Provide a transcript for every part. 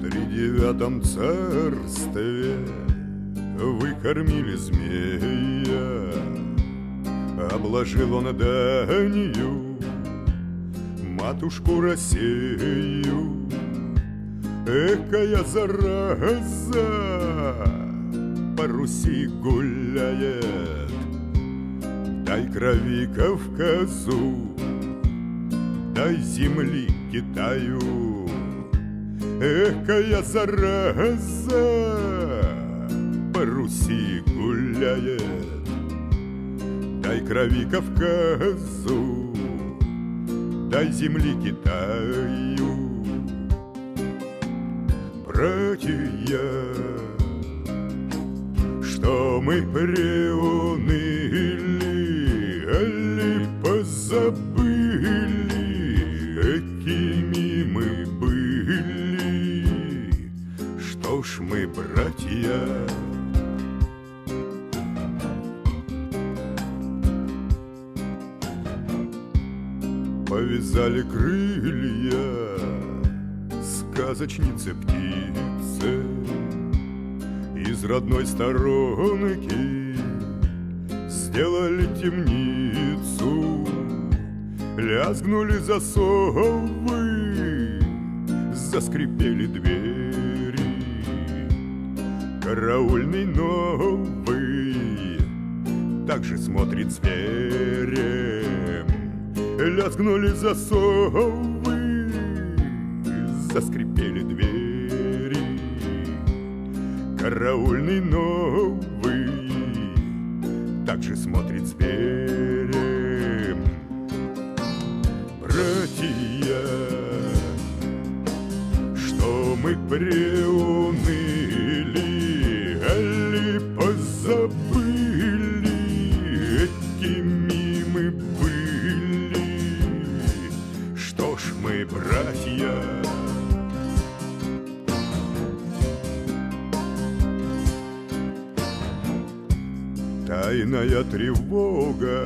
тридевятом царстве вы кормили змея, обложил он данью матушку Россию. Экая зараза по Руси гуляет, дай крови Кавказу, дай земли Китаю. Экая зараза по Руси гуляет, дай крови Кавказу, дай земли Китаю. Братья, что мы приуныли, али позабыли, какими мы были? Что ж мы, братья? Повязали крылья сказочнице птице из родной сторонки, сделали темницу, лязгнули засовы, заскрипели двери. Караульный новый также смотрит зверем, лязгнули засовы, заскрипели двери. Караульный новый также смотрит зверем. Братья, что мы приуныли, али позабыли, какими мы были? Что ж мы, братья? Тайная тревога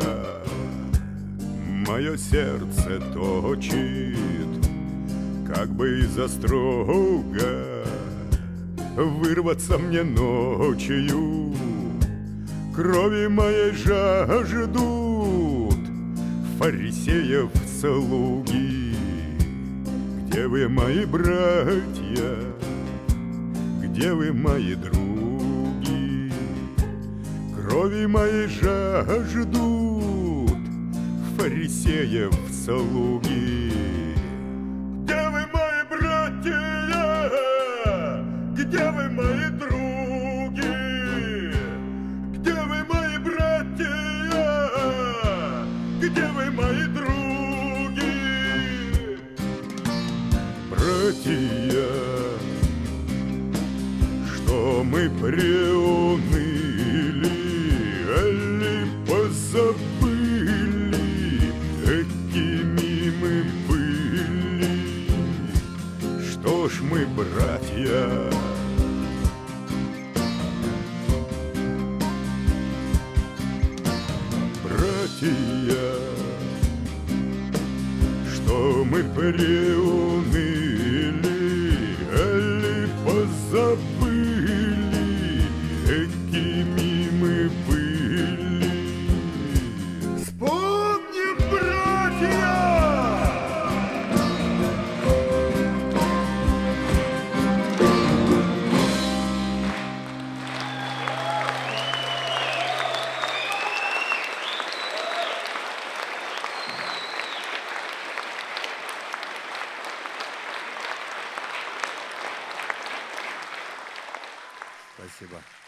мое сердце точит, как бы из острога вырваться мне ночью. Крови моей жаждут фарисеев слуги. Где вы, мои братья? Где вы, мои други? Крови моей жаждут фарисеев слуги. Где вы, мои братья? Где вы, мои други? Где вы, мои братья? Где вы, мои други? Братья, что мы приуныли, али позабыли, какими мы были? Что ж мы, братья? Братья, что мы приуныли, али позабыли, какими мы были? Вспомним, братья! Спасибо.